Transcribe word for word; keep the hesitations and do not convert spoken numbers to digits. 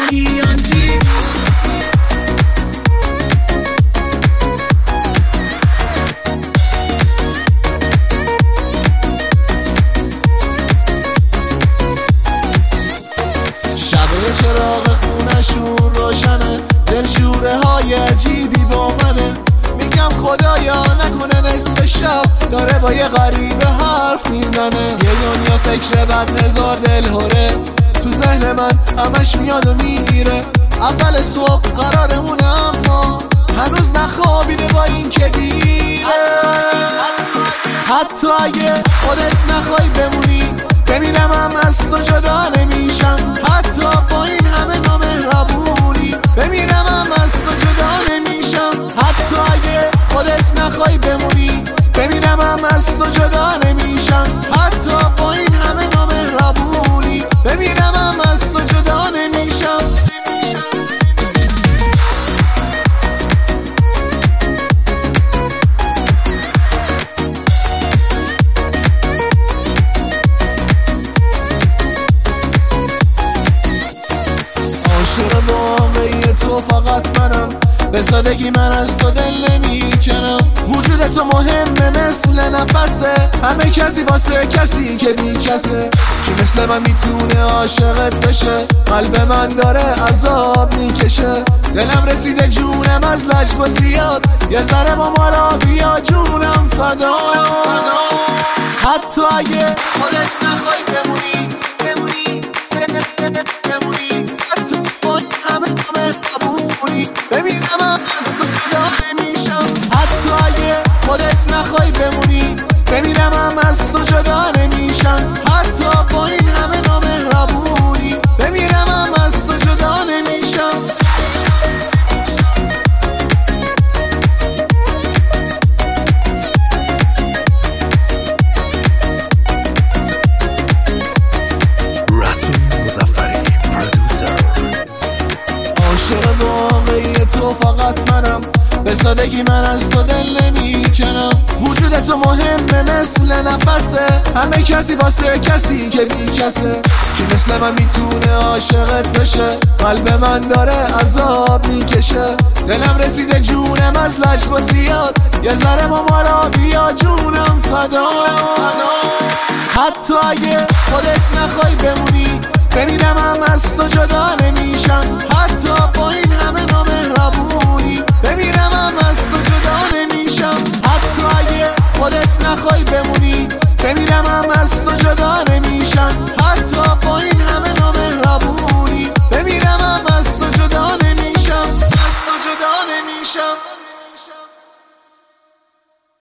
ماهیانجی. شبه چراغ خونشون روشنه، دلشوره های عجیبی با منه. میگم خدایا نکنه نصف شب داره با یه غریبه حرف میزنه. یه دنیا فکر بد هزار دلهوره تو ذهن من همش میاد و میره. اول صبح قرارمونه اما هنوز نخوابیده با این که دیره. حتی اگه خودت نخوای بمونی بمیرم هم از تو جدا نمیشم. حتی با این همه نامهربونی بمیرم هم از تو جدا نمیشم. حتی اگه خودت نخوای بمونی بمیرم هم از تو جدا نمیشم. حتی با این همه نامهربونی بمیرم هم از تو جدا نمیشم. عاشق واقعی تو فقط منم، به سادگی من از تو دل نمیکنم. وجود تو مهمه مثل نفسه، همه کسی واسه کسی که بی کسه. که مثل من میتونه عاشقت بشه، قلب من داره عذاب میکشه. دلم رسیده جونم از لجب و زیاد، یه ذره با ما را بیا جونم فدا. حتی اگه خودت نخوای بمونی بمونی بمونی، حتی با این همه نامهربونی بمیرم هم از تو جدا نمیشم. حتی اگه خودت نخوای بمونی بمیرم هم از تو جدا نمیشم. حتی با این همه نامهربونی بمیرم هم از تو جدا نمیشم. عاشق واقعی تو فقط منم، به سادگی من از تو دل نمیکنم. وجود تو مهمه مثل نفسه، همه کسی واسه کسی که بی کسه. که مثل من میتونه عاشقت بشه، قلب من داره عذاب میکشه. دلم رسیده جونم از لجب و زیاد، یه ذره با ما را بیا جونم فدا. حتی اگه خودت نخوای بمونی بمیرم هم از تو جدا نمیشم. حتی با این همه نامهربونی بمیرم هم از تو جدا نمیشم. حتی اگه خودت نخوای بمونی بمیرم هم از تو جدا نمیشم. حتی با این همه نامهربونی بمیرم هم از تو جدا نمیشم. از تو جدا نمیشم.